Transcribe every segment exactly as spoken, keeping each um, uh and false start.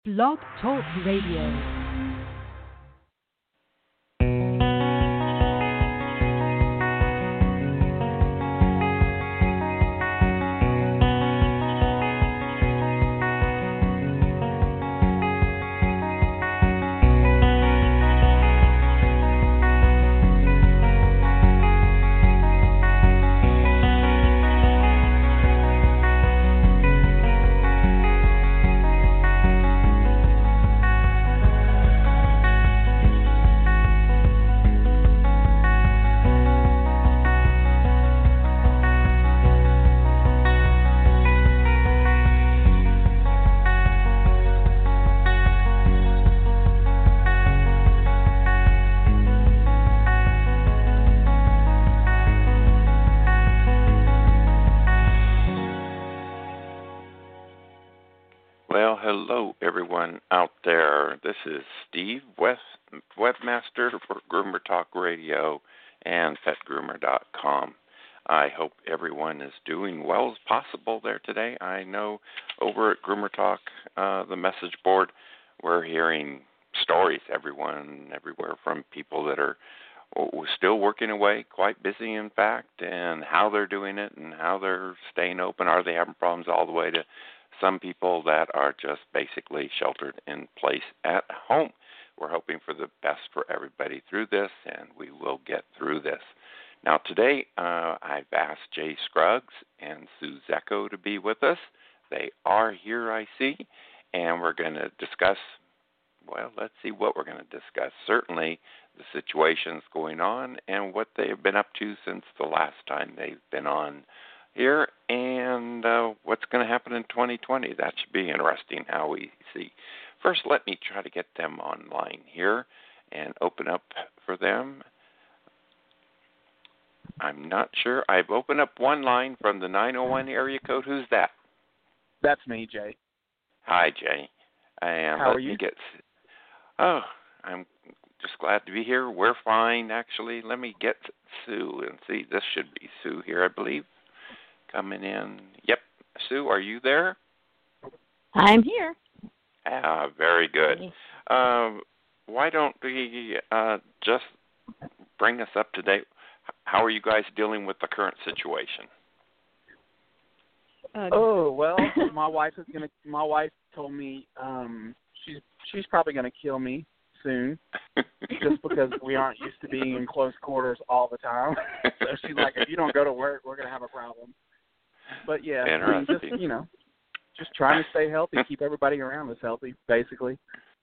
Blog Talk Radio. Well, hello everyone out there. This is Steve, West, webmaster for Groomer Talk Radio and Pet Groomer dot com. I hope everyone is doing well as possible there today. I know over at Groomer Talk, uh, the message board, we're hearing stories, everyone, everywhere from people that are still working away, quite busy in fact, and how they're doing it and how they're staying open. Are they having problems all the way to some people that are just basically sheltered in place at home? We're hoping for the best for everybody through this, and we will get through this. Now, today, uh, I've asked Jay Scruggs and Sue Zecco to be with us. They are here, I see, and we're going to discuss, well, let's see what we're going to discuss. Certainly the situations going on and what they've been up to since the last time they've been on here, and uh, what's going to happen in twenty twenty. That should be interesting how we see. First, let me try to get them online here and open up for them. I'm not sure. I've opened up one line from the nine oh one area code. Who's that? That's me, Jay. Hi, Jay. And how let are you? Me get, oh, I'm just glad to be here. We're fine, actually. Let me get Sue and see. This should be Sue here, I believe. Coming in. Yep. Sue, are you there? I'm here. Ah, very good. Uh, why don't we uh, just bring us up to date? How are you guys dealing with the current situation? Uh, oh well, my wife is gonna. My wife told me um, she's she's probably gonna kill me soon, just because we aren't used to being in close quarters all the time. So she's like, if you don't go to work, we're gonna have a problem. But yeah, I mean, just you know, just trying to stay healthy, keep everybody around us healthy, basically.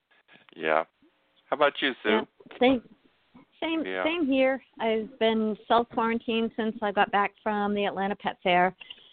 Yeah. How about you, Sue? Yeah, same, same, yeah. same here. I've been self-quarantined since I got back from the Atlanta Pet Fair.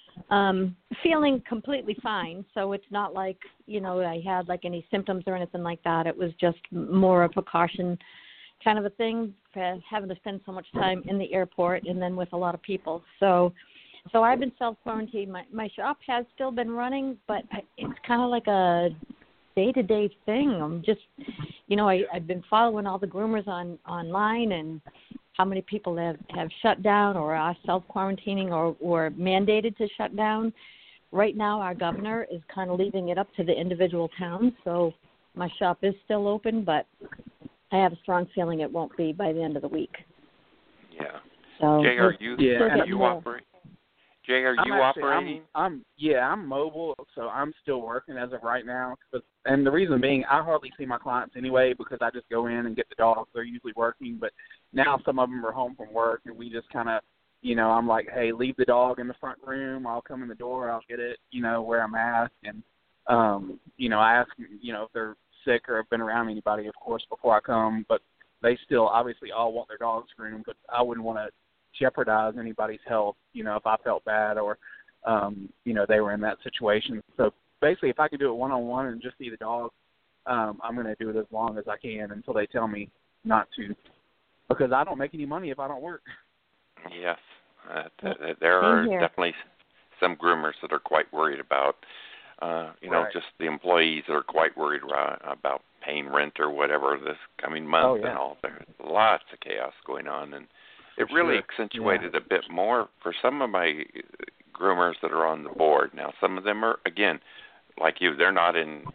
Um, feeling completely fine, so it's not like, you know, I had like any symptoms or anything like that. It was just more a precaution kind of a thing, for having to spend so much time in the airport and then with a lot of people. So. So I've been self-quarantined. My my shop has still been running, but it's kind of like a day-to-day thing. I'm just, you know, I, I've been following all the groomers on online and how many people have, have shut down or are self-quarantining or, or mandated to shut down. Right now, our governor is kind of leaving it up to the individual towns. So my shop is still open, but I have a strong feeling it won't be by the end of the week. Yeah. So Jay, are you, yeah, are you operating? Jay, are I'm you actually, operating? I'm, I'm yeah, I'm mobile, so I'm still working as of right now. But, and the reason being, I hardly see my clients anyway because I just go in and get the dogs. They're usually working, but now some of them are home from work, and we just kind of, you know, I'm like, hey, leave the dog in the front room. I'll come in the door. I'll get it, you know, wear a mask, and um, you know, I ask, you know, if they're sick or have been around anybody, of course, before I come. But they still obviously all want their dogs groomed, but I wouldn't want to jeopardize anybody's health, you know, if I felt bad or, um, you know, they were in that situation. So basically, if I could do it one-on-one and just see the dog, um, I'm going to do it as long as I can until they tell me not to, because I don't make any money if I don't work. Yes. Uh, th- th- there are here. definitely some groomers that are quite worried about, uh, you know, Right. just the employees that are quite worried about, about paying rent or whatever this coming month Oh, yeah. and all. There's lots of chaos going on, and it really sure. accentuated yeah. a bit more for some of my groomers that are on the board. Now, some of them are, again, like you, they're not in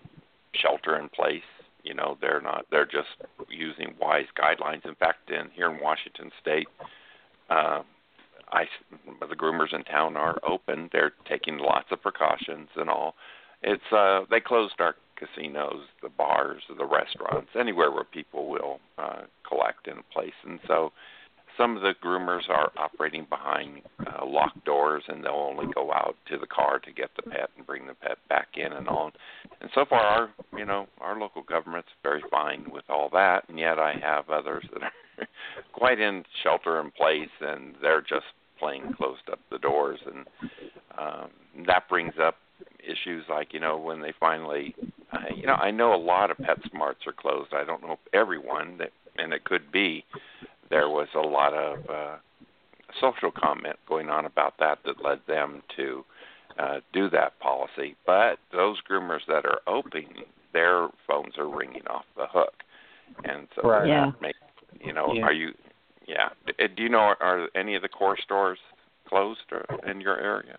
shelter in place. You know, they're not. They're just using wise guidelines. In fact, in here in Washington State, uh, I the groomers in town are open. They're taking lots of precautions and all. It's uh, they closed our casinos, the bars, the restaurants, anywhere where people will uh, collect in a place, and so. Some of the groomers are operating behind uh, locked doors, and they'll only go out to the car to get the pet and bring the pet back in and on. And so far, our you know our local government's very fine with all that, and yet I have others that are quite in shelter in place, and they're just plain closed up the doors, and um, that brings up issues like you know when they finally, uh, you know I know a lot of PetSmarts are closed. I don't know if everyone, that, and it could be. There was a lot of uh, social comment going on about that that led them to uh, do that policy. But those groomers that are open, their phones are ringing off the hook, and so right. yeah. that makes, you know, yeah. are you? Yeah. Do you know are any of the core stores closed or in your area?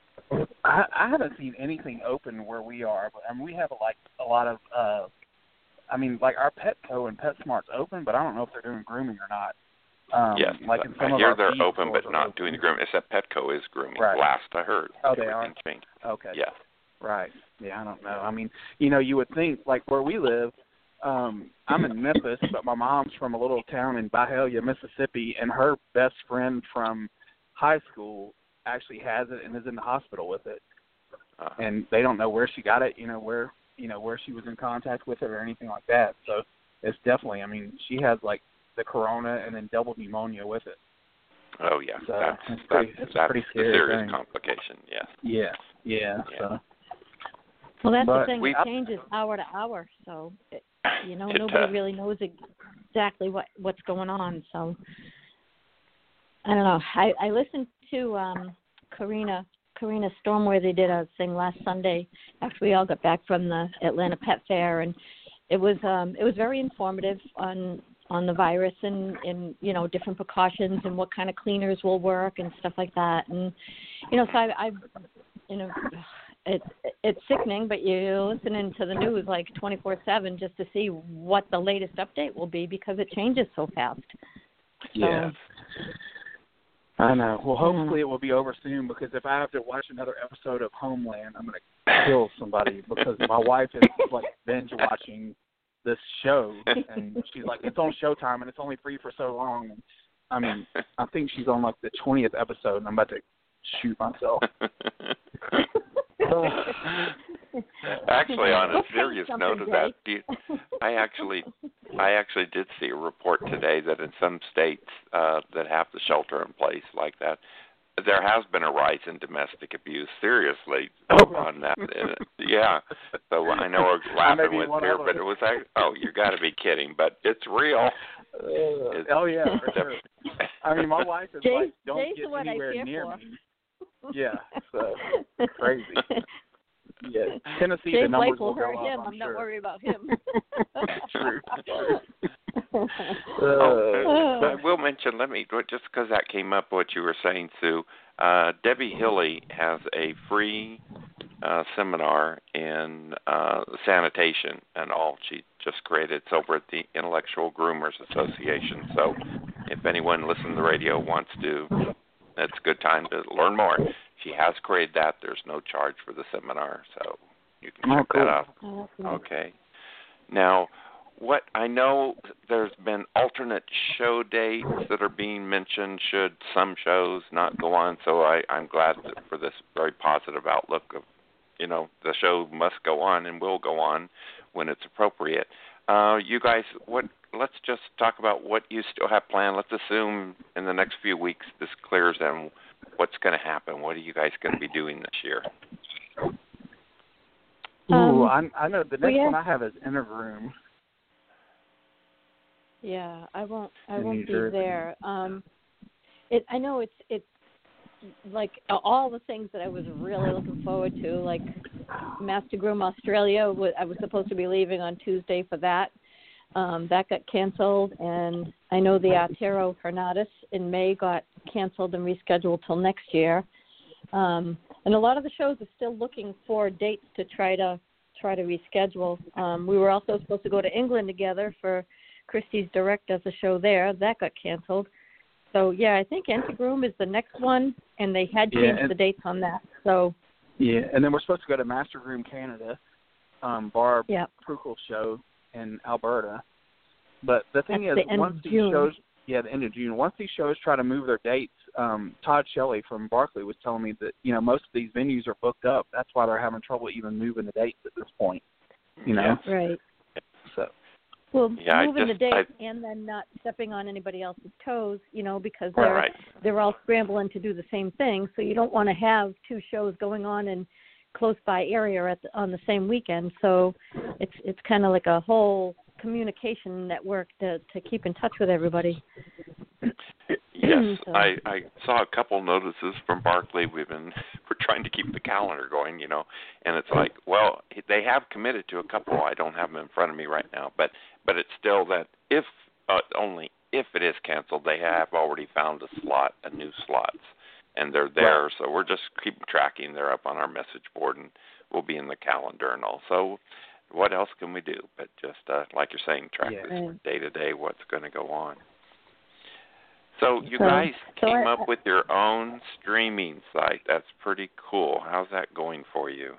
I, I haven't seen anything open where we are, but I mean, we have like a lot of. Uh, I mean, like our Petco and PetSmart's open, but I don't know if they're doing grooming or not. Um, yes, like in some I of hear our they're feed open, stores but not open. doing the grooming. Except Petco is grooming. Right. Last I heard, oh, they everything are. changed. Okay. Yeah. Right. Yeah, I don't know. I mean, you know, you would think like where we live. Um, I'm in Memphis, but my mom's from a little town in Byhalia, Mississippi, and her best friend from high school actually has it and is in the hospital with it. Uh, and they don't know where she got it, you know, where you know where she was in contact with it or anything like that. So it's definitely, I mean, she has like the corona and then double pneumonia with it. Oh yeah, so that's it's pretty, that's, that's pretty a scary serious thing. complication. Yes. Yeah, yeah. Yeah. So. Well, that's But the thing. we- It changes hour to hour, so it, you know It nobody does. really knows exactly what what's going on. So I don't know. I, I listened to um, Karina Karina Stormworthy did a thing last Sunday after we all got back from the Atlanta Pet Fair, and it was um, it was very informative on on the virus and, and you know different precautions and what kind of cleaners will work and stuff like that. And you know, so I, I you know. It's it's sickening, but you're listening to the news like twenty-four seven just to see what the latest update will be because it changes so fast. Yeah. So, I know. Well, I know. hopefully it will be over soon because if I have to watch another episode of Homeland, I'm going to kill somebody because my wife is like binge watching this show and she's like, it's on Showtime and it's only free for so long. And, I mean, I think she's on like the twentieth episode and I'm about to shoot myself. Actually, on a We'll serious find note of something, that, Jay. do you, I actually, I actually did see a report today that in some states uh, that have the shelter in place like that, there has been a rise in domestic abuse. Seriously, Oh. on that, and, yeah. So I know we're laughing with one here, other. but it was like, oh, you got to be kidding! But it's real. Uh, It's, oh yeah, for sure. I mean, my wife is Jay- like, don't Jay's get what I anywhere fear near for. me. Yeah, so crazy. Yeah, Tennessee, Jay's the numbers life will will hurt go him. up. I'm, I'm not sure. worried about him. True. oh, Uh, I will mention. Let me just because that came up. What you were saying, Sue. Uh, Debbie Hilly has a free uh, seminar in uh, sanitation and all. She just created. It's over at the Intellectual Groomers Association. So, if anyone listening to the radio wants to, it's a good time to learn more. She has created that. There's no charge for the seminar, so you can Oh, check cool. that out. Oh, that's nice. Okay. Now, what I know there's been alternate show dates that are being mentioned should some shows not go on. So I, I'm glad that for this very positive outlook of, you know, the show must go on and will go on when it's appropriate. Uh, you guys, what? Let's just talk about what you still have planned. Let's assume in the next few weeks this clears and what's going to happen. What are you guys going to be doing this year? Ooh, Um, I, I know the next well, yeah. one I have is Intergroom. Yeah, I won't. I In won't New be Jersey. there. Um, it. I know it's it's like all the things that I was really looking forward to, like Master Groom Australia. I was supposed to be leaving on Tuesday for that. Um, that got canceled, and I know the Artero Hernatus in May got canceled and rescheduled till next year. Um, and a lot of the shows are still looking for dates to try to try to reschedule. Um, we were also supposed to go to England together for Christie's Direct as a show there. That got canceled. So, yeah, I think Antigroom is the next one, and they had changed yeah, and, the dates on that. So yeah, and then we're supposed to go to Master Groom Canada, um, Barb yep. Prukel show in Alberta. But the thing That's is, the once these June. shows, yeah, the end of June, once these shows try to move their dates, um, Todd Shelley from Barclay was telling me that, you know, most of these venues are booked up. That's why they're having trouble even moving the dates at this point, you know? Yeah. Right. So. Well, yeah, moving just, the date I, and then not stepping on anybody else's toes, you know, because right, they're right. they're all scrambling to do the same thing. So you don't want to have two shows going on in close by area at the, on the same weekend. So it's it's kind of like a whole communication network to to keep in touch with everybody. Yes, so. I, I saw a couple notices from Barclay. We've been we're trying to keep the calendar going, you know, and it's like, well, they have committed to a couple. I don't have them in front of me right now, but but it's still that if uh, only if it is canceled, they have already found a slot, a new slots, and they're there. Right. So we're just keep tracking. They're up on our message board, and we'll be in the calendar and all. So what else can we do? But just uh, like you're saying, track Yeah. this day to day. What's going to go on? So you So- guys so came I- up with your own streaming site. That's pretty cool. How's that going for you?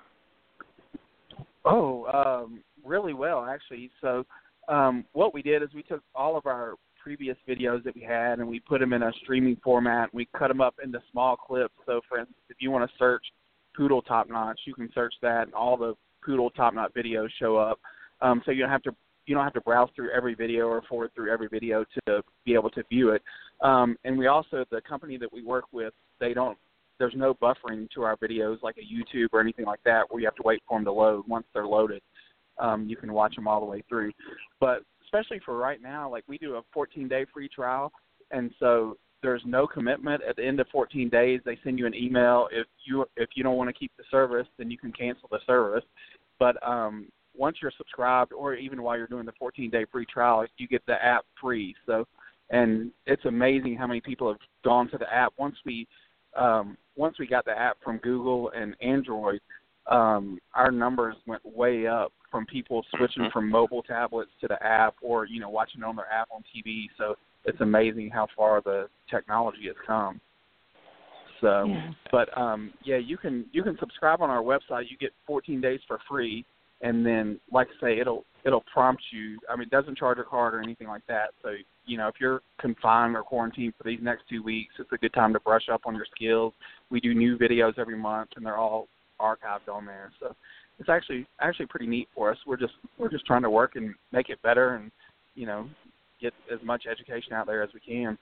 Oh, um, really well, actually. So um, what we did is we took all of our previous videos that we had and we put them in a streaming format. We cut them up into small clips. So, for instance, if you want to search Poodle Top Notch, you can search that, and all the Poodle Top Knot videos show up. Um, so you don't have to you don't have to browse through every video or forward through every video to be able to view it. Um, and we also, the company that we work with, they don't. There's no buffering to our videos like a YouTube or anything like that where you have to wait for them to load. Once they're loaded, um, you can watch them all the way through. But especially for right now, like we do a fourteen-day free trial, and so there's no commitment. At the end of fourteen days, they send you an email. If you if you don't want to keep the service, then you can cancel the service. But um, once you're subscribed, or even while you're doing the fourteen-day free trial, you get the app free. So, and it's amazing how many people have gone to the app once we um, once we got the app from Google and Android. Um, our numbers went way up from people switching Mm-hmm. from mobile tablets to the app, or you know, watching it on their app on T V. So it's amazing how far the technology has come. So, Yeah. but um, yeah, you can you can subscribe on our website. You get fourteen days for free, and then, like I say, it'll it'll prompt you. I mean, it doesn't charge a card or anything like that. So, you know, if you're confined or quarantined for these next two weeks, it's a good time to brush up on your skills. We do new videos every month, and they're all archived on there. So it's actually actually pretty neat for us. We're just we're just trying to work and make it better, and you know, get as much education out there as we can.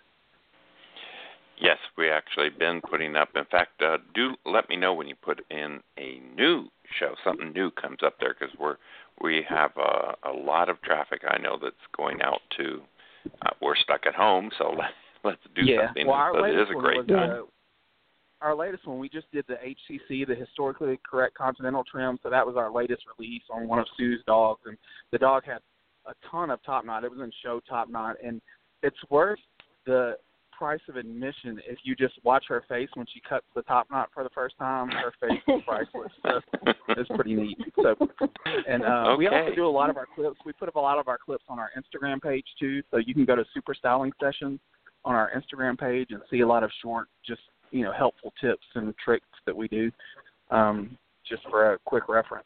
Yes, we actually been putting up. In fact, uh, do let me know when you put in a new show. Something new comes up there, because we're we have a, a lot of traffic. I know that's going out to. Uh, we're stuck at home, so let, let's do yeah. something. Well, our but it is latest a one great was, time. uh, our latest one, we just did the H C C, the historically correct continental trim. So that was our latest release on one of Sue's dogs, and the dog had a ton of top knot. It was in show top knot, and it's worth the price of admission if you just watch her face when she cuts the top knot for the first time. Her face is priceless. So it's pretty neat. So, and uh, okay. we also do a lot of our clips. We put up a lot of our clips on our Instagram page too. So you can go to Super Styling Sessions on our Instagram page and see a lot of short, just you know, helpful tips and tricks that we do, um, just for a quick reference.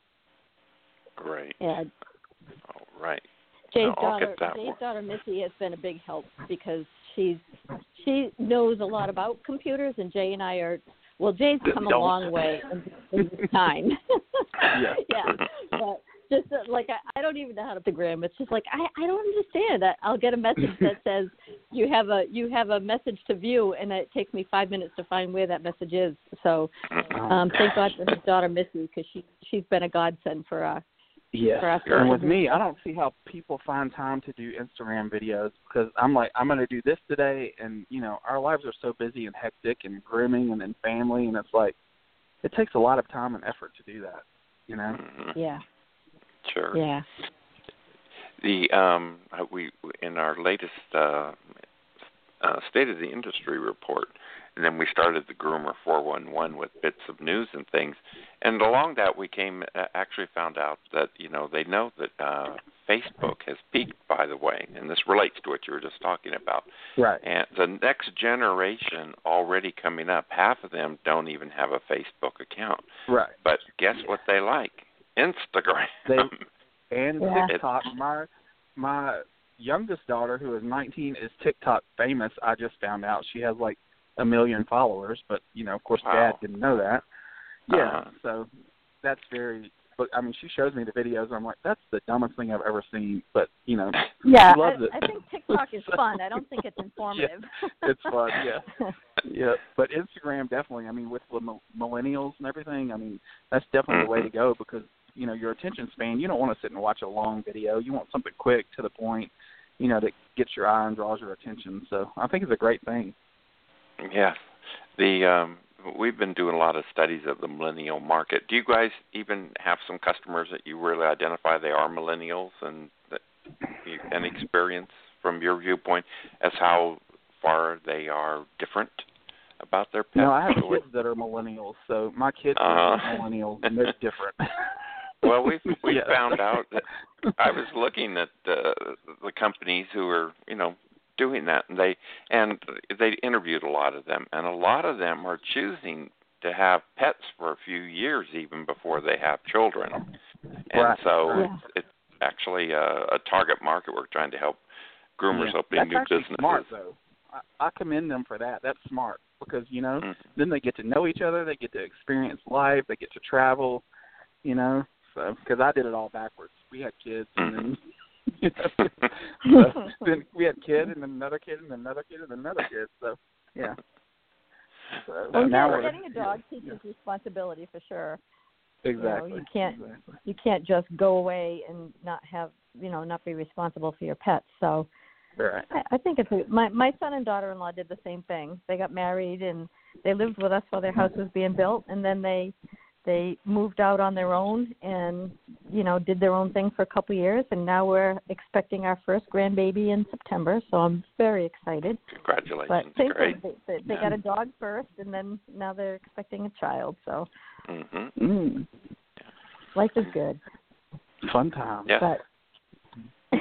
Great. Yeah. All right. Jay's I'll daughter, get that Jay's one. daughter Missy has been a big help because she's she knows a lot about computers, and Jay and I are well. Jay's come a Don't. long way in, in this time. Yeah. yeah, but just uh, like I, I don't even know how to program. It's just like I, I don't understand. I, I'll get a message that says you have a you have a message to view, and it takes me five minutes to find where that message is. So um, thank God for his daughter Missy, because she she's been a godsend for us. Yeah, for us. and with me, I don't see how people find time to do Instagram videos, because I'm like, I'm going to do this today, and, you know, our lives are so busy and hectic and grooming and then family, and it's like, it takes a lot of time and effort to do that, you know? Mm-hmm. Yeah. Sure. Yeah. The um, we in our latest uh, uh, State of the Industry report, and then we started the Groomer four one one with bits of news and things. And along that, we came uh, actually found out that you know they know that uh, Facebook has peaked, by the way, and this relates to what you were just talking about. Right. And the next generation already coming up, half of them don't even have a Facebook account. Right. But guess what they like? Instagram. They, and Yeah. TikTok. My my youngest daughter, who is nineteen, is TikTok famous. I just found out she has like a million followers, but you know, of course, Wow. Dad didn't know that. Yeah, Uh-huh. so that's very. But I mean, she shows me the videos. And I'm like, that's the dumbest thing I've ever seen. But you know, Yeah, she loves I, it. I think TikTok is fun. I don't think it's informative. It's fun, yeah. Yeah, but Instagram definitely. I mean, with the mil- millennials and everything, I mean, that's definitely Mhm. the way to go because you know your attention span. You don't want to sit and watch a long video. You want something quick to the point, you know, that gets your eye and draws your attention. So I think it's a great thing. Yes. The um, we've been doing a lot of studies of the millennial market. Do you guys even have some customers that you really identify they are millennials and that you any experience from your viewpoint as how far they are different about their pets? No, I have kids that are millennials, so my kids Uh-huh. are millennials and they're different. Well, we've we Yeah. found out that I was looking at uh, the companies who are, you know, doing that, and they and they interviewed a lot of them, and a lot of them are choosing to have pets for a few years even before they have children, and Right. so Yeah. it's, it's actually a, a target market. We're trying to help groomers Yeah. opening That's new actually businesses. smart, though. I, I commend them for that. That's smart because you know Mhm. then they get to know each other, they get to experience life, they get to travel, you know. So because I did it all backwards. We had kids and then. You know, so then we had a kid and then another kid and then another kid and then another kid. So yeah. So Well, now yeah, we're getting a dog teaches responsibility for sure. exactly. You know, you can't exactly. you can't just go away and not have you know not be responsible for your pets. So Right. I, I think it's a, my my son and daughter-in-law did the same thing. They got married and they lived with us while their house was being built, and then they they moved out on their own and you know did their own thing for a couple of years, and now we're expecting our first grandbaby in September. So I'm very excited. Congratulations! But same Great. thing. They, they, they got a dog first, and then now they're expecting a child. So Mm-hmm. Mm. life is good. Fun time. Yeah. But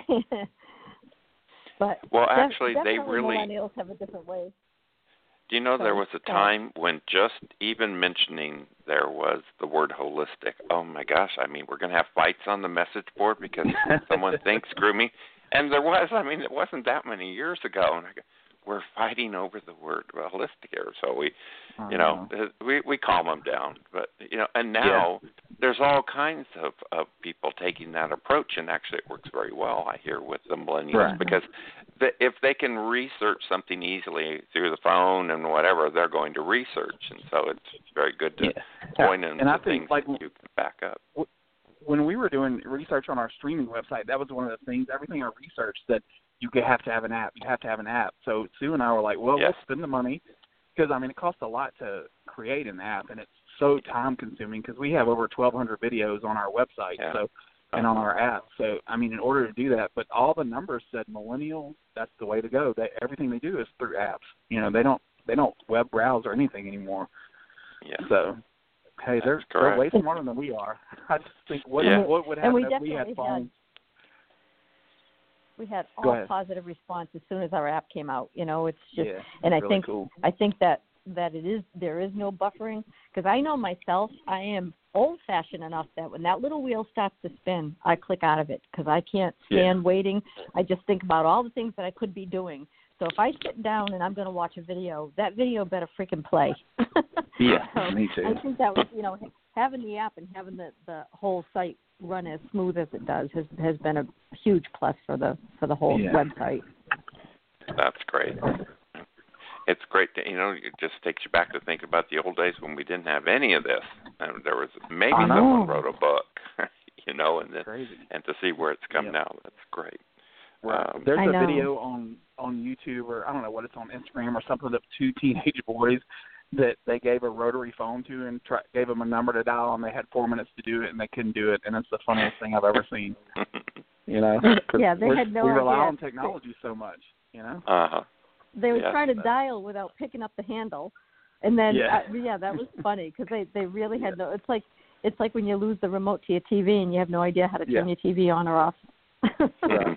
but Well, def- actually, they definitely really. millennials have a different way. Do you know there Sorry. was a Go ahead. time when just even mentioning there was the word holistic, oh my gosh, I mean, we're going to have fights on the message board because someone thinks grooming. And there was, I mean, it wasn't that many years ago. And I go, we're fighting over the word holistic here. So we, you know, we, we calm them down. But, you know, and now yeah. there's all kinds of, of people taking that approach. And actually it works very well, I hear, with the millennials. Right. Because the, if they can research something easily through the phone and whatever, they're going to research. And so it's very good to yeah. point in and the I think, things like, that you can back up. When we were doing research on our streaming website, that was one of the things, everything I researched that you have to have an app. You have to have an app. So Sue and I were like, well, yes. let's spend the money because, I mean, it costs a lot to create an app, and it's so time-consuming because we have over twelve hundred videos on our website yeah. so and on our app. So, I mean, in order to do that, but all the numbers said millennials, that's the way to go. They, everything they do is through apps. You know, they don't they don't web browse or anything anymore. Yeah. So, hey, that's they're, they're way smarter than we are. I just think what, yeah. what would happen if we had phones? We had all positive response as soon as our app came out. You know, it's just, yeah, and I really think cool. I think that that it is there is no buffering because I know myself. I am old-fashioned enough that when that little wheel starts to spin, I click out of it because I can't stand yeah. waiting. I just think about all the things that I could be doing. So if I sit down and I'm going to watch a video, that video better freaking play. Yeah, so me too. I think that was, you know, having the app and having the, the whole site run as smooth as it does has has been a huge plus for the for the whole yeah. website. That's great. It's great to, you know, it just takes you back to think about the old days when we didn't have any of this. And there was maybe someone wrote a book, you know, and then, Crazy. and to see where it's come yep. now, that's great. Right. Um, There's I a know. video on on YouTube or I don't know what it's on Instagram or something of two teenage boys that they gave a rotary phone to and try, gave them a number to dial, and they had four minutes to do it, and they couldn't do it, and it's the funniest thing I've ever seen. You know? Yeah, they had no We rely idea. on technology so much, you know? Uh-huh. they would Yes. try to dial without picking up the handle, and then Yeah. uh, yeah, that was funny because they they really had no. It's like it's like when you lose the remote to your T V and you have no idea how to turn Yeah. your T V on or off. Right.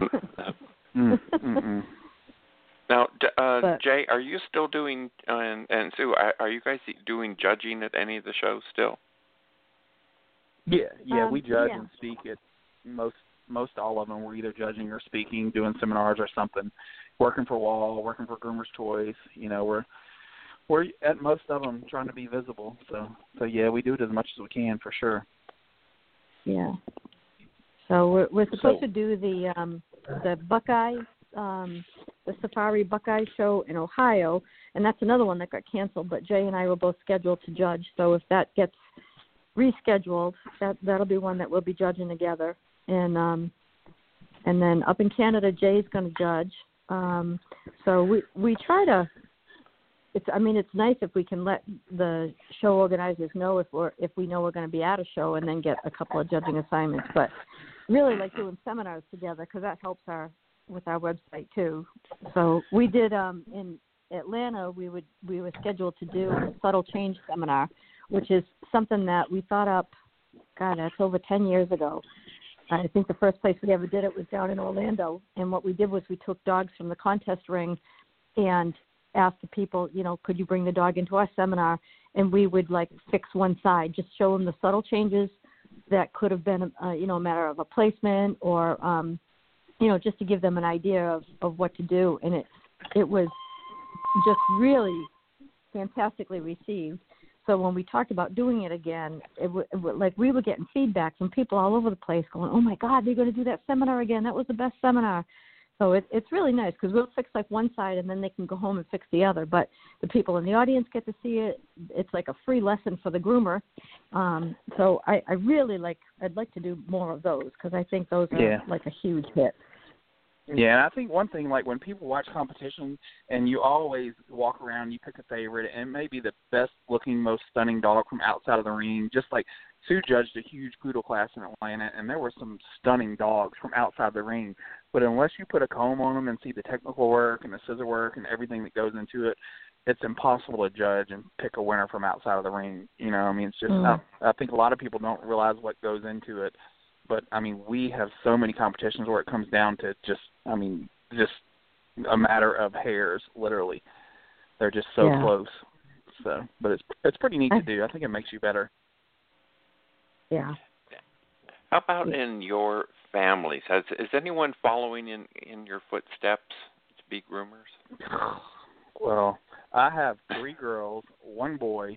Mm, mm-mm. Now, d- uh, But- Jay, are you still doing, uh, and, and Sue, are, are you guys doing judging at any of the shows still? Yeah, yeah, Um, we judge yeah. and speak at most most all of them. We're either judging or speaking, doing seminars or something. Working for Wall, working for Groomer's Choice. You know, we're we're at most of them trying to be visible. So so yeah, we do it as much as we can for sure. Yeah. So we're, we're supposed So- to do the um, the Buckeye, um, the Safari Buckeye show in Ohio, and that's another one that got canceled. But Jay and I were both scheduled to judge. So if that gets rescheduled, that that'll be one that we'll be judging together. And um, and then up in Canada, Jay's going to judge. Um, so we we try to. It's I mean it's nice if we can let the show organizers know if we're if we know we're going to be at a show and then get a couple of judging assignments. But really like doing seminars together because that helps our with our website too. So we did um, in Atlanta. We would we were scheduled to do a subtle change seminar, which is something that we thought up. God, that's over ten years ago. I think the first place we ever did it was down in Orlando. And what we did was we took dogs from the contest ring and asked the people, you know, could you bring the dog into our seminar? And we would like fix one side, just show them the subtle changes that could have been, uh, you know, a matter of a placement or, um, you know, just to give them an idea of, of what to do. And it it was just really fantastically received. So when we talked about doing it again, it, w- it w- like we were getting feedback from people all over the place going, oh, my God, they're going to do that seminar again. That was the best seminar. So it, it's really nice because we'll fix like one side and then they can go home and fix the other. But the people in the audience get to see it. It's like a free lesson for the groomer. Um, so I, I really like – I'd like to do more of those because I think those are Yeah. like a huge hit. Yeah, and I think one thing, like when people watch competition and you always walk around, you pick a favorite, and it may be the best-looking, most stunning dog from outside of the ring. Just like Sue judged a huge poodle class in Atlanta, and there were some stunning dogs from outside the ring. But unless you put a comb on them and see the technical work and the scissor work and everything that goes into it, it's impossible to judge and pick a winner from outside of the ring. You know, I mean, it's just Mm. I, I think a lot of people don't realize what goes into it. But, I mean, we have so many competitions where it comes down to just, I mean, just a matter of hairs, literally. They're just so Yeah. close. So, but it's it's pretty neat to do. I think it makes you better. Yeah. How about in your families? Has is anyone following in, in your footsteps to be groomers? Well, I have three girls, one boy,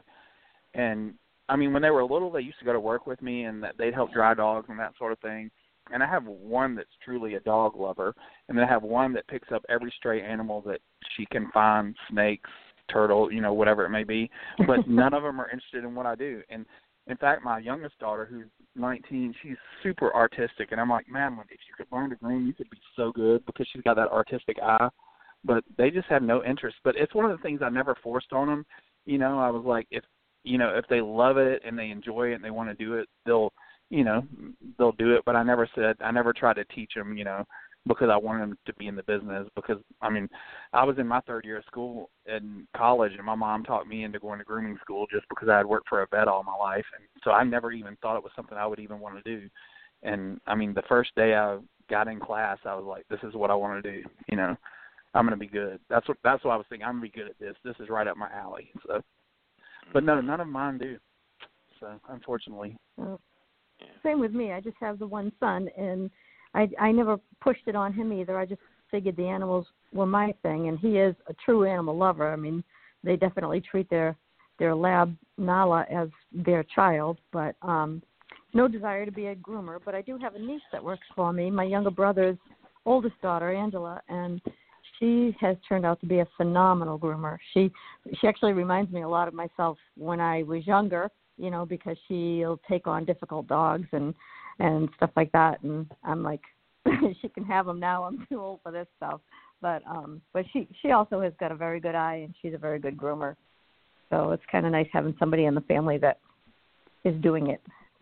and I mean, when they were little, they used to go to work with me, and that they'd help dry dogs and that sort of thing. And I have one that's truly a dog lover, and then I have one that picks up every stray animal that she can find, snakes, turtle, you know, whatever it may be. But none of them are interested in what I do. And in fact, my youngest daughter, who's nineteen, she's super artistic, and I'm like, man, if you could learn to groom, you could be so good because she's got that artistic eye. But they just have no interest. But it's one of the things I never forced on them. You know, I was like, if you know, if they love it and they enjoy it and they want to do it, they'll, you know, they'll do it. But I never said, I never tried to teach them, you know, because I wanted them to be in the business. Because, I mean, I was in my third year of school in college, and my mom talked me into going to grooming school just because I had worked for a vet all my life. And so I never even thought it was something I would even want to do. And, I mean, the first day I got in class, I was like, this is what I want to do, you know. I'm going to be good. That's what that's what I was thinking. I'm going to be good at this. This is right up my alley. So. But no, none of mine do. So, unfortunately. Well, same with me. I just have the one son, and I I never pushed it on him either. I just figured the animals were my thing, and he is a true animal lover. I mean, they definitely treat their their lab Nala as their child, but um, no desire to be a groomer. But I do have a niece that works for me, my younger brother's oldest daughter, Angela, and she has turned out to be a phenomenal groomer. She she actually reminds me a lot of myself when I was younger, you know, because she'll take on difficult dogs and, and stuff like that. And I'm like, she can have them now. I'm too old for this stuff. But um, but she, she also has got a very good eye, and she's a very good groomer. So it's kind of nice having somebody in the family that is doing it.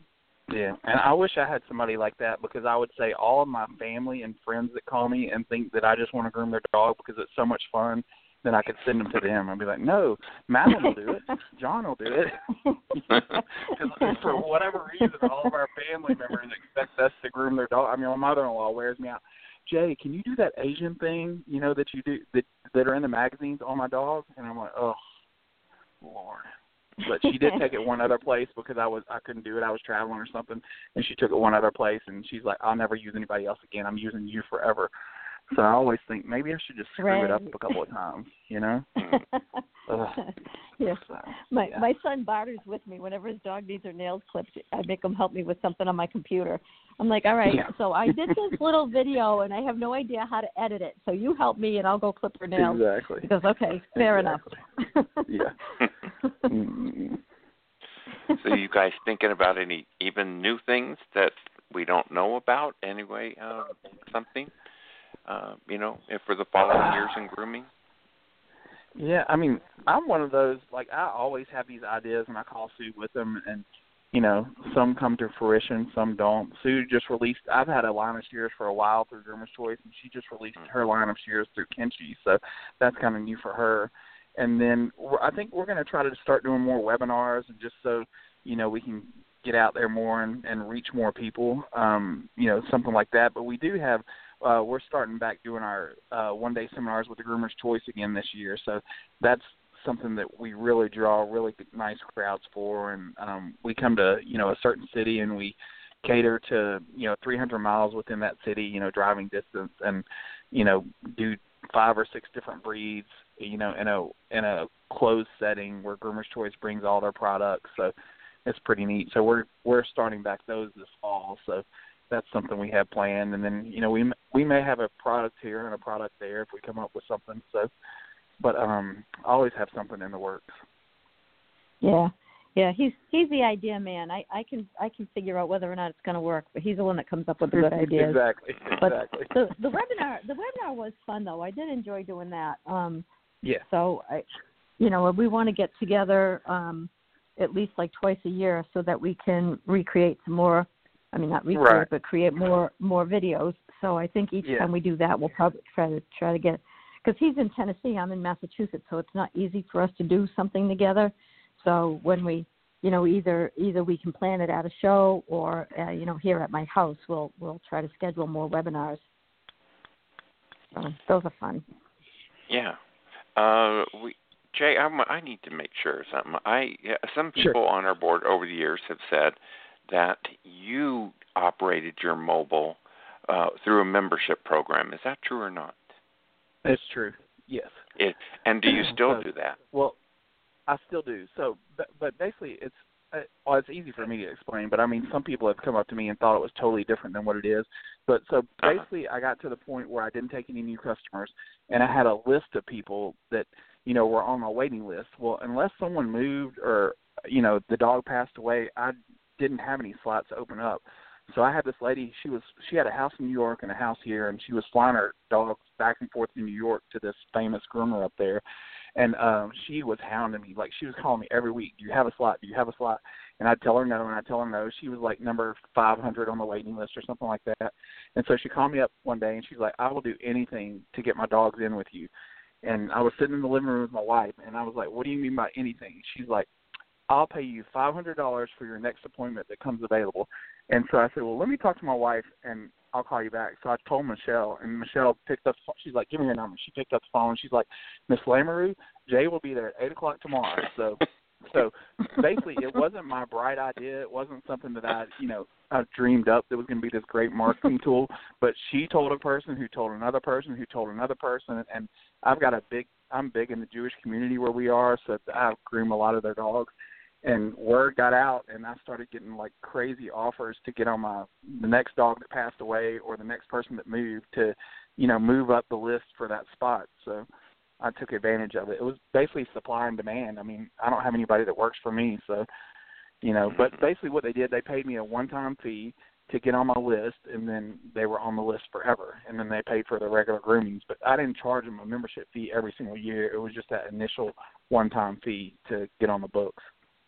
Yeah, and I wish I had somebody like that because I would say all of my family and friends that call me and think that I just want to groom their dog because it's so much fun, then I could send them to them and be like, no, Madeline will do it. John will do it. Because for whatever reason, all of our family members expect us to groom their dog. I mean, my mother-in-law wears me out. Jay, can you do that Asian thing, you know, that you do that that are in the magazines on my dog? And I'm like, oh, Lord. But she did take it one other place because I was I couldn't do it. I was traveling or something, and she took it one other place, and she's like, I'll never use anybody else again. I'm using you forever. So I always think maybe I should just screw right. it up a couple of times, you know? Yes. So, my yeah. my son barters with me whenever his dog needs her nails clipped. I make him help me with something on my computer. I'm like, all right, yeah. so I did this little video, and I have no idea how to edit it. So you help me, and I'll go clip her nails. Exactly. He goes, okay, fair exactly. enough. Yeah. Mm-hmm. So you guys thinking about any even new things that we don't know about anyway, uh, something, uh, you know, if for the following years in grooming? Yeah, I mean, I'm one of those, like, I always have these ideas, and I call Sue with them, and, you know, some come to fruition, some don't. Sue just released, I've had a line of shears for a while through Groomer's Choice, and she just released her line of shears through Kenchi, so that's kind of new for her. And then we're, I think we're going to try to start doing more webinars, and just so, you know, we can get out there more and, and reach more people, um, you know, something like that. But we do have, uh, we're starting back doing our uh, one-day seminars with the Groomer's Choice again this year. So that's something that we really draw really nice crowds for. And um, we come to, you know, a certain city, and we cater to, you know, three hundred miles within that city, you know, driving distance, and, you know, do five or six different breeds, you know, in a in a closed setting where Groomer's Choice brings all their products. So it's pretty neat. So we're we're starting back those this fall. So that's something we have planned. And then, you know, we we may have a product here and a product there if we come up with something. So, but um, I always have something in the works. Yeah, yeah. He's he's the idea man. I, I can I can figure out whether or not it's going to work, but he's the one that comes up with the good ideas. Exactly. But exactly. the the webinar the webinar was fun though. I did enjoy doing that. Um, yeah. So I, you know, we want to get together um, at least like twice a year so that we can recreate some more. I mean, not recreate, right. but create more more videos. So I think each yeah. time we do that, we'll probably try to try to get, because he's in Tennessee, I'm in Massachusetts, so it's not easy for us to do something together. So when we, you know, either either we can plan it at a show or uh, you know, here at my house, we'll we'll try to schedule more webinars. So those are fun. Yeah. Uh, we. Jay, I'm, I need to make sure of something. I yeah, some people sure. on our board over the years have said that you operated your mobile uh, through a membership program. Is that true or not? It's true. Yes. It, and do you still so, do that? Well, I still do. So, but, but basically, it's uh, well, it's easy for me to explain. But I mean, some people have come up to me and thought it was totally different than what it is. But so basically, uh-huh. I got to the point where I didn't take any new customers, and I had a list of people that, you know, were on my waiting list. Well, unless someone moved or, you know, the dog passed away, I didn't have any slots to open up. So I had this lady, she was she had a house in New York and a house here, and she was flying her dogs back and forth to New York to this famous groomer up there. And um, she was hounding me. Like, she was calling me every week, do you have a slot? Do you have a slot? And I'd tell her no, and I'd tell her no. She was like number five hundred on the waiting list or something like that. And so she called me up one day, and she's like, I will do anything to get my dogs in with you. And I was sitting in the living room with my wife, and I was like, what do you mean by anything? She's like, I'll pay you five hundred dollars for your next appointment that comes available. And so I said, well, let me talk to my wife, and I'll call you back. So I told Michelle, and Michelle picked up, she's like, give me your number. She picked up the phone. She's like, Miss Lamoureux, Jay will be there at eight o'clock tomorrow. So so basically it wasn't my bright idea. It wasn't something that I, you know, I dreamed up that was going to be this great marketing tool. But she told a person who told another person who told another person. And I've got a big, I'm big in the Jewish community where we are, so I groom a lot of their dogs. And word got out, and I started getting, like, crazy offers to get on my the next dog that passed away or the next person that moved to, you know, move up the list for that spot. So I took advantage of it. It was basically supply and demand. I mean, I don't have anybody that works for me, so, you know. But basically what they did, they paid me a one-time fee to get on my list, and then they were on the list forever. And then they paid for the regular groomings. But I didn't charge them a membership fee every single year. It was just that initial one-time fee to get on the books.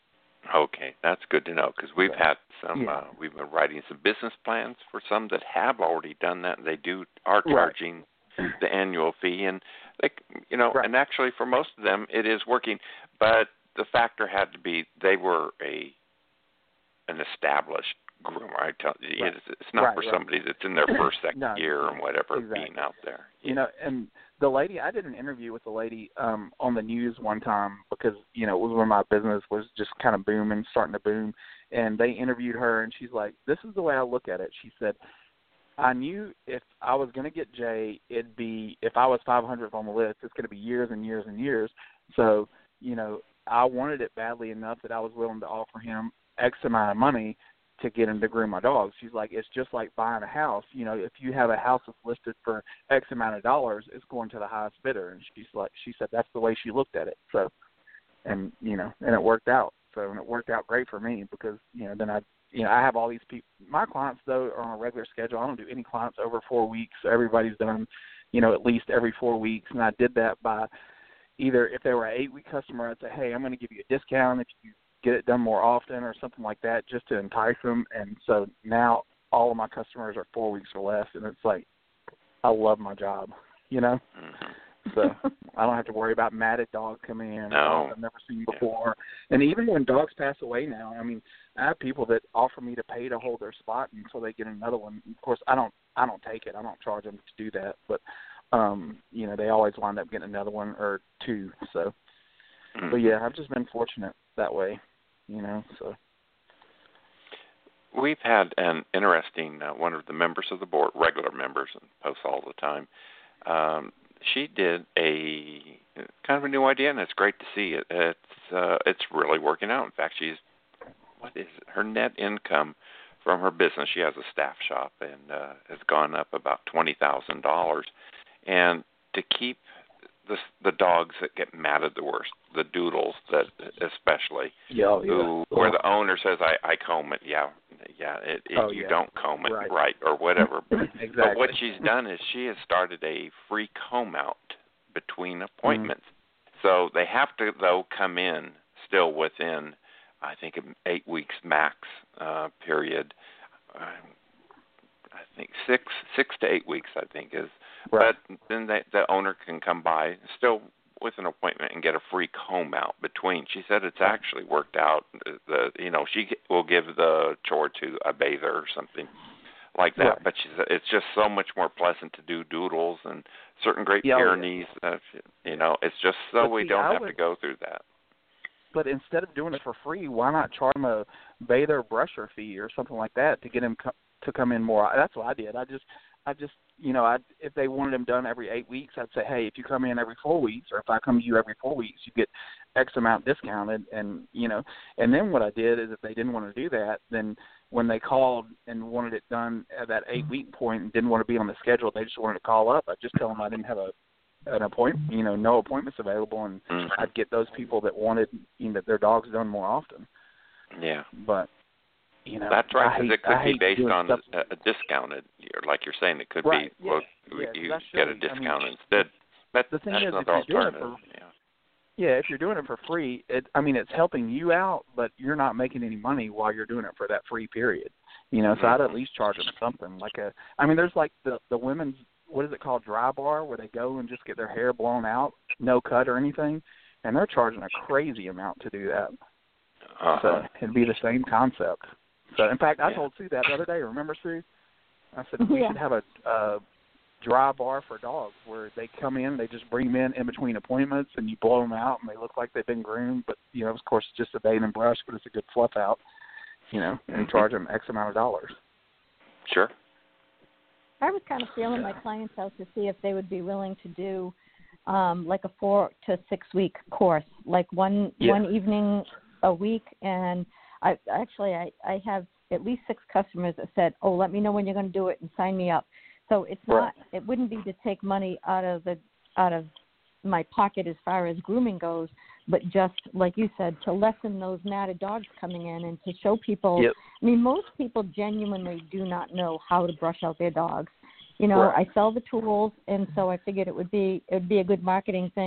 Okay, that's good to know because we've had some. Yeah. Uh, we've been writing some business plans for some that have already done that. And they do are charging right. the annual fee, and like you know, right. and actually for most of them it is working. But the factor had to be they were a an established groomer. I tell you, right. it's, it's not right, for right. somebody that's in their first, second no, year or whatever exactly. being out there. You know, and the lady, I did an interview with the lady um, on the news one time because, you know, it was when my business was just kind of booming, starting to boom. And they interviewed her, and she's like, this is the way I look at it. She said, I knew if I was going to get Jay, it'd be, if I was five hundredth on the list, it's going to be years and years and years. So, you know, I wanted it badly enough that I was willing to offer him X amount of money to get him to groom my dogs. She's like, it's just like buying a house. You know, if you have a house that's listed for X amount of dollars, it's going to the highest bidder. And she's like, she said that's the way she looked at it. So, and, you know, and it worked out. So, and it worked out great for me because, you know, then I, you know, I have all these people. My clients, though, are on a regular schedule. I don't do any clients over four weeks. So everybody's done, you know, at least every four weeks. And I did that by either if they were an eight-week customer, I'd say, hey, I'm going to give you a discount if you get it done more often or something like that just to entice them. And so now all of my customers are four weeks or less, and it's like I love my job, you know. Mm-hmm. So I don't have to worry about matted dogs coming in, no. dogs I've never seen before. And even when dogs pass away now, I mean, I have people that offer me to pay to hold their spot until they get another one. Of course, I don't I don't take it. I don't charge them to do that, but um, you know, they always wind up getting another one or two. So, mm-hmm. but yeah, I've just been fortunate that way. You know, so we've had an interesting uh, one of the members of the board, regular members, and posts all the time. Um, she did a kind of a new idea, and it's great to see it. It's uh, it's really working out. In fact, she's what is it? Her net income from her business? She has a staff shop, and uh, has gone up about twenty thousand dollars. And to keep the the dogs that get matted the worst, the doodles that especially, yeah, who yeah. where the owner says I, I comb it, yeah, yeah, it, it, oh, you yeah. don't comb it right, right or whatever. Exactly. But what she's done is she has started a free comb out between appointments. Mm-hmm. So they have to though come in still within, I think, eight weeks max uh, period. Uh, I think six six to eight weeks. I think is. Right. But then the, the owner can come by still with an appointment and get a free comb out between. She said it's actually worked out. The you know she will give the chore to a bather or something like that. Right. But she said it's just so much more pleasant to do doodles and certain Great yeah, Pyrenees. Yeah. Uh, you know, it's just so but we see, don't I have would, to go through that. But instead of doing it for free, why not charge them a bather brusher fee or something like that to get them co- to come in more? That's what I did. I just. I just, you know, I if they wanted them done every eight weeks, I'd say, hey, if you come in every four weeks, or if I come to you every four weeks, you get X amount discounted, and you know, and then what I did is if they didn't want to do that, then when they called and wanted it done at that eight week point and didn't want to be on the schedule, they just wanted to call up. I'd just tell them I didn't have a an appointment, you know, no appointments available, and mm-hmm. I'd get those people that wanted, you know, their dogs done more often. Yeah, but. You know, that's right, because it could I be based on a, stuff. a discounted, like you're saying, it could right. be, well, yeah. you yeah, get a silly. discount I mean, instead. That, the thing that's is, another if you're doing alternative. it for, yeah. yeah, if you're doing it for free, it, I mean, it's helping you out, but you're not making any money while you're doing it for that free period. You know, so mm-hmm. I'd at least charge them something. Like a, I mean, there's like the, the women's, what is it called, dry bar, where they go and just get their hair blown out, no cut or anything, and they're charging a crazy amount to do that. Uh-huh. So it'd be the same concept. So, in fact, I yeah. told Sue that the other day. Remember, Sue? I said we yeah. should have a uh, dry bar for dogs where they come in, they just bring them in in between appointments, and you blow them out, and they look like they've been groomed. But, you know, of course, it's just a bathe and brush, but it's a good fluff out, you know, and mm-hmm. charge them X amount of dollars. Sure. I was kind of feeling my clients out to see if they would be willing to do um, like a four to six week course, like one yeah. one evening a week, and I actually I, I have at least six customers that said, oh, let me know when you're going to do it and sign me up. So it's not, right. it wouldn't be to take money out of the out of my pocket as far as grooming goes, but just like you said, to lessen those matted dogs coming in and to show people. Yep. I mean, most people genuinely do not know how to brush out their dogs. You know, right. I sell the tools, and so I figured it would be it would be a good marketing thing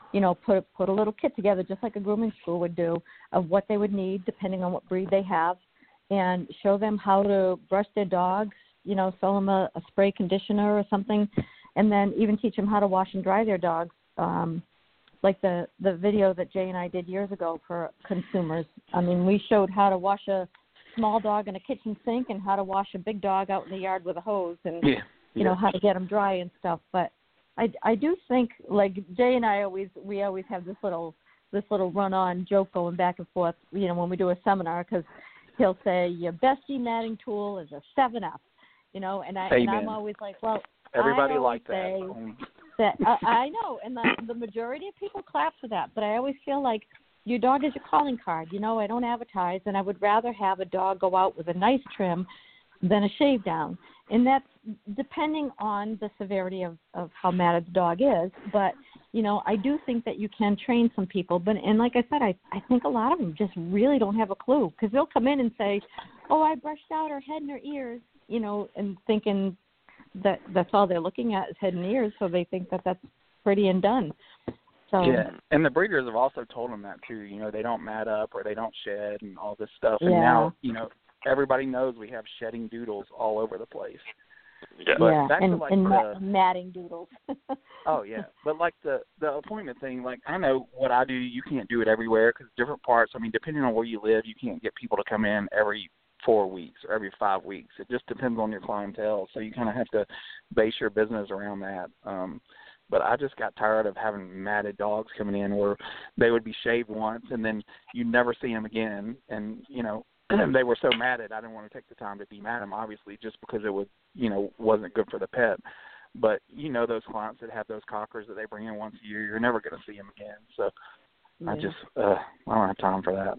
you know, put put a little kit together, just like a grooming school would do, of what they would need depending on what breed they have, and show them how to brush their dogs, you know, sell them a, a spray conditioner or something, and then even teach them how to wash and dry their dogs, um, like the, the video that Jay and I did years ago for consumers. I mean, we showed how to wash a small dog in a kitchen sink and how to wash a big dog out in the yard with a hose and, yeah. you yeah. know, how to get them dry and stuff. But I, I do think, like Jay and I always, we always have this little, this little run-on joke going back and forth, you know, when we do a seminar, because he'll say, your best matting tool is a seven up, you know, and, I, and I'm always like, well, everybody I like that. that. that I, I know, and the, the majority of people clap for that, but I always feel like your dog is your calling card. You know, I don't advertise, and I would rather have a dog go out with a nice trim than a shave down. And that's depending on the severity of, of how matted the dog is. But, you know, I do think that you can train some people. But and like I said, I, I think a lot of them just really don't have a clue, because they'll come in and say, oh, I brushed out her head and her ears, you know, and thinking that that's all they're looking at is head and ears, so they think that that's pretty and done. So yeah, and the breeders have also told them that too. You know, they don't mat up or they don't shed and all this stuff. And yeah. now, you know, everybody knows we have shedding doodles all over the place. Yeah, but yeah. back and, to like and the, matting doodles. oh yeah, but like the the appointment thing, like I know what I do. You can't do it everywhere because different parts. I mean, depending on where you live, you can't get people to come in every four weeks or every five weeks. It just depends on your clientele. So you kind of have to base your business around that. Um, but I just got tired of having matted dogs coming in where they would be shaved once and then you never see them again. And, you know, they were so matted, I didn't want to take the time to demat them, obviously, just because it was, you know, wasn't good for the pet. But, you know, those clients that have those cockers that they bring in once a year, you're never going to see them again. So yeah. I just, uh, I don't have time for that.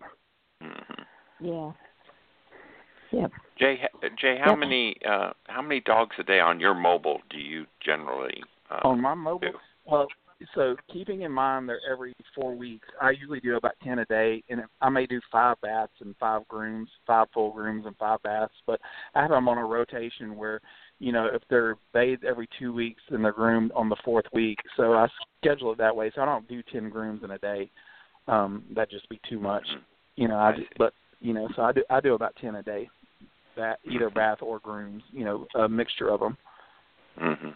Mm-hmm. Yeah. Yep. Jay, Jay, how yep. many uh, how many dogs a day on your mobile do you generally uh, on my mobile? do? Well, so keeping in mind they're every four weeks, I usually do about ten a day, and I may do five baths and five grooms, five full grooms and five baths. But I have them on a rotation where, you know, if they're bathed every two weeks, then they're groomed on the fourth week. So I schedule it that way. So I don't do ten grooms in a day. Um, that'd just be too much, Mm-hmm. you know. I, I just, but you know, so I do I do about ten a day. That either bath or grooms, you know, a mixture of them. Mm-hmm.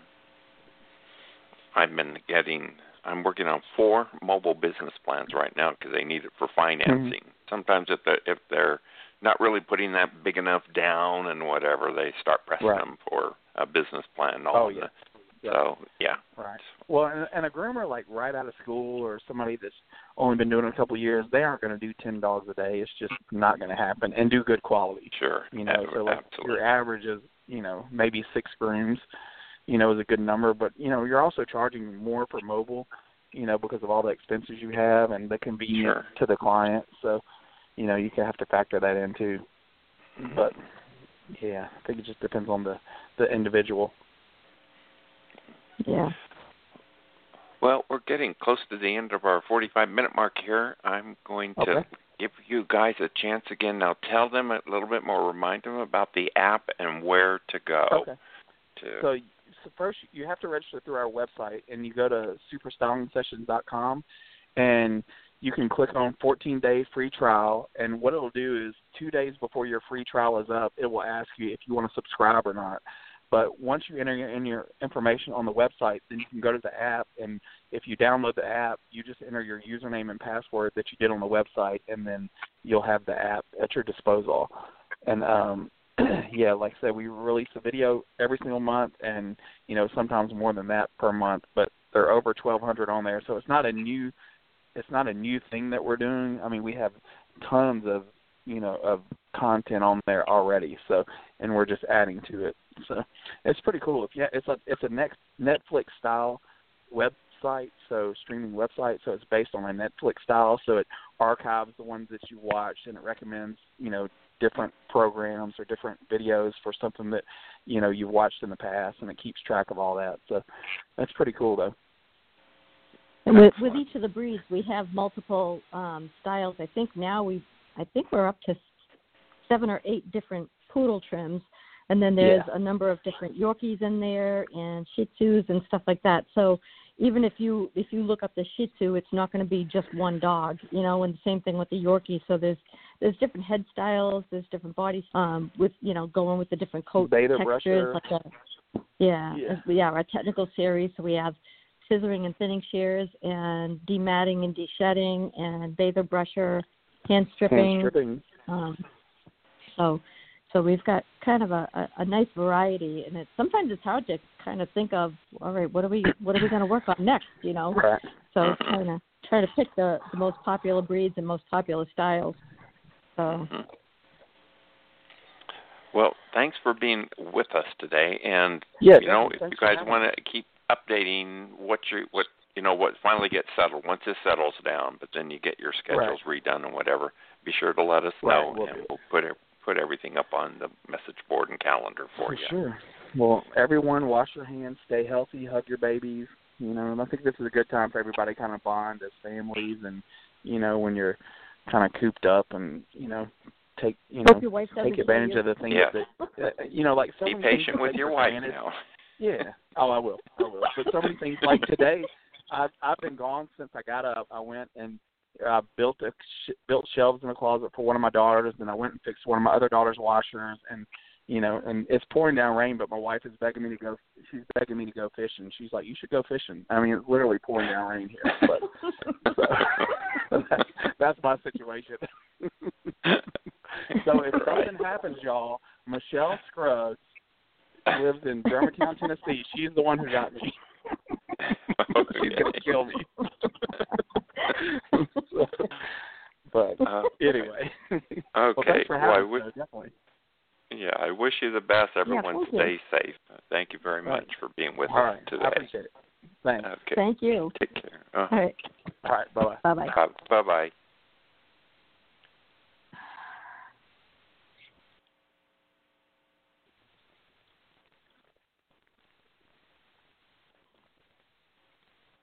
I've been getting, I'm working on four mobile business plans right now because they need it for financing. Mm-hmm. Sometimes if they're, if they're not really putting that big enough down and whatever, they start pressing right. them for a business plan. Oh, yeah. The, yeah. So, yeah. Right. Well, and, and a groomer, like, right out of school or somebody that's only been doing it a couple of years, they aren't going to do ten dollars a day. It's just not going to happen, and do good quality. Sure. You know, so, like, absolutely. Your average is, you know, maybe six grooms, you know, is a good number. But, you know, you're also charging more for mobile, you know, because of all the expenses you have and the convenience sure. to the client. So, you know, you have to factor that in, too. But, yeah, I think it just depends on the, the individual. Yeah. Well, we're getting close to the end of our forty-five minute mark here. I'm going to okay. give you guys a chance again. Now tell them a little bit more, remind them about the app and where to go. Okay. To... So, so first you have to register through our website, and you go to super styling sessions dot com, and you can click on fourteen day free trial, and what it'll do is two days before your free trial is up, it will ask you if you want to subscribe or not. But once you enter in your information on the website, then you can go to the app, and if you download the app, you just enter your username and password that you did on the website, and then you'll have the app at your disposal. And, um, yeah, like I said, we release a video every single month, and, you know, sometimes more than that per month, but there are over twelve hundred on there, so it's not a new it's not a new thing that we're doing. I mean, we have tons of, you know, of content on there already, so, and we're just adding to it. So it's pretty cool. If yeah, it's a it's a next Netflix style website, so streaming website. So it's based on a Netflix style. So it archives the ones that you watched, and it recommends, you know, different programs or different videos for something that, you know, you've watched in the past, and it keeps track of all that. So that's pretty cool, though. And with, with each of the breeds, we have multiple um, styles. I think now we, I think we're up to seven or eight different poodle trims. And then there's yeah. a number of different Yorkies in there and Shih Tzus and stuff like that. So even if you if you look up the Shih Tzu, it's not going to be just one dog, you know. And the same thing with the Yorkie. So there's there's different head styles, there's different bodies, um, with you know going with the different coat Beta textures, brusher. like a, yeah, Yeah. yeah, our technical series. So we have scissoring and thinning shears, and dematting and deshedding, and bather brusher, hand stripping. Hand stripping. Um, so. So we've got kind of a, a, a nice variety, and it sometimes it's hard to kind of think of, all right, what are we what are we going to work on next, you know? Right. So it's kind of try to pick the, the most popular breeds and most popular styles. So. Mm-hmm. Well, thanks for being with us today, and yeah, you know, if thanks you guys for want to keep updating what you what you know what finally gets settled once this settles down, but then you get your schedules right. redone and whatever, be sure to let us right. know, we'll and do. we'll put it. put everything up on the message board and calendar for, for you. Sure. Well, everyone, wash your hands, stay healthy, hug your babies. You know, and I think this is a good time for everybody to kind of bond as families, and you know, when you're kind of cooped up, and you know, take you know, Hope your wife take doesn't advantage hear of the things Yeah. that uh, you know, like so Be many things patient we with take your for wife granted. now. Yeah. Oh, I will. I will. But so many things like today, I've I've been gone since I got up. I went and I built a built shelves in the closet for one of my daughters, and I went and fixed one of my other daughter's washers, and you know, and it's pouring down rain, but my wife is begging me to go. She's begging me to go fishing. She's like, "You should go fishing." I mean, it's literally pouring down rain here. But so, that's, that's my situation. So if something happens, y'all, Michelle Scruggs lives in Germantown, Tennessee. She's the one who got me. She's gonna kill me. So, but uh, anyway. Okay. Well, thanks for Well, I having wish, us, definitely. yeah, I wish you the best. Everyone thank stay safe. Thank you very All much right. for being with All us right. today. I appreciate it. Thanks. Okay. Thank you. Take care. Uh-huh. All right. All right. Bye-bye. Bye-bye. Bye- Bye-bye.